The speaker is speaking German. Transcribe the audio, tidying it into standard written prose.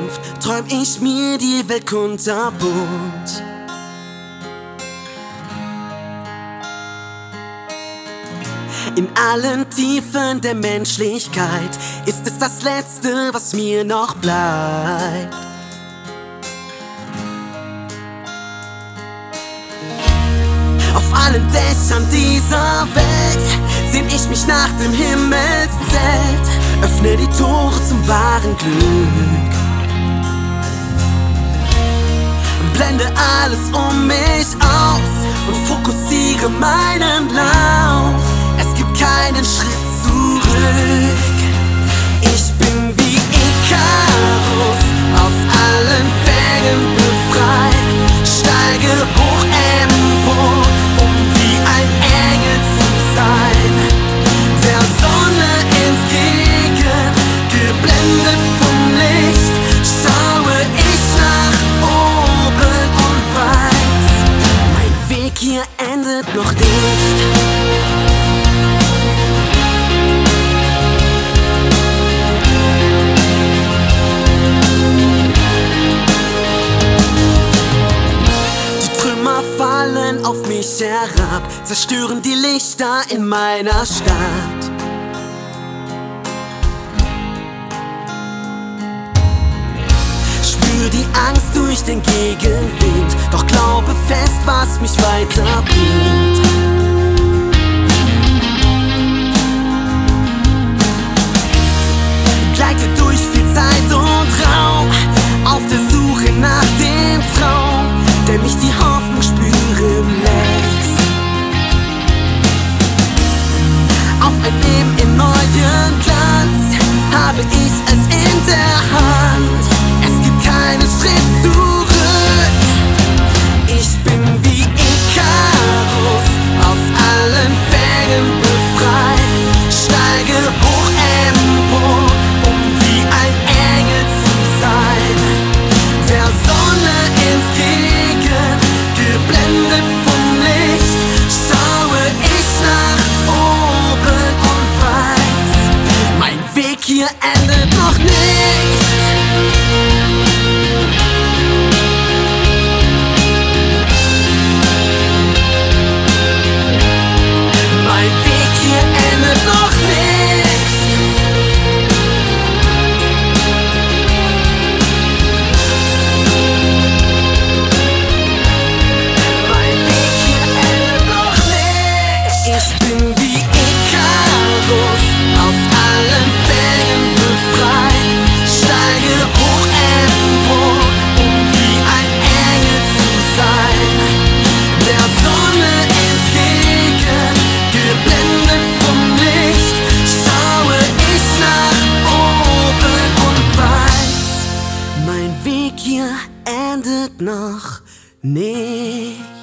Zukunft träum ich mir die Welt kunterbunt. In allen Tiefen der Menschlichkeit ist es das Letzte, was mir noch bleibt. Auf allen Dächern dieser Welt sehn ich mich nach dem Himmelszelt, öffne die Tore zum wahren Glück, blende alles um mich aus und fokussiere meinen Lauf. Es gibt keinen Schritt zurück. Ich bin wie Ikarus, aus allen Fängen befreit, steige hoch empor, um wie ein Engel zu sein, der Sonne entgegen, geblendet vom Licht, schaue ich nach oben und weiß, mein Weg hier endet noch nicht. Fallen auf mich herab, zerstören die Lichter in meiner Stadt. Spür die Angst durch den Gegenwind, doch glaube fest, was mich weiterbringt. Gleite durch viel Zeit und Raum, auf der Suche nach dem Traum, der mich die Hoffnung spüren lässt. Auf ein Leben im neuen Glanz habe ich es in der Hand. Es gibt keinen Schritt zurück. Ich bin wie Ikarus, aus allen Fängen befreit, steige hoch empor, um wie ein Engel zu sein, der Sonne entgegen, geblendet vom Licht, schaue ich nach oben und weiß, mein Weg hier endet noch nicht. Mein Weg hier endet noch nicht. Ich bin wie Ikarus, aus allen Fängen befreit, steige hoch empor, um wie ein Engel zu sein, der Sonne entgegen, geblendet vom Licht, schaue ich nach oben und weiß, mein Weg hier endet noch nicht.